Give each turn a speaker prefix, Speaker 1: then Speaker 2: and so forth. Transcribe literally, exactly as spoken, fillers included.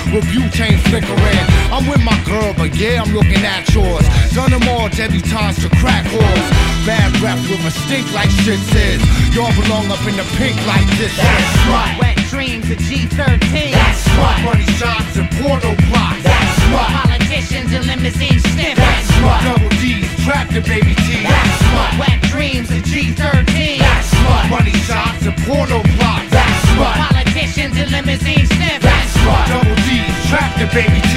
Speaker 1: with butane flickering. I'm with my girl, but yeah, I'm looking at yours. Done them all, debutantes to crack whores. Bad rap with a stink like shit says. Y'all belong up in the pink like this. That's right.
Speaker 2: Wet dreams of G thirteen.
Speaker 1: That's right. Money shots and porno plots. That's right.
Speaker 2: Politicians and limousine sniffers.
Speaker 1: That's right. Double D's trapped in baby T. That's right.
Speaker 2: Wet dreams of G thirteen.
Speaker 1: That's right. Money shots and porno plots. That's right.
Speaker 2: Politicians and limousine sniffers.
Speaker 1: That's right. Double D's trapped in baby T.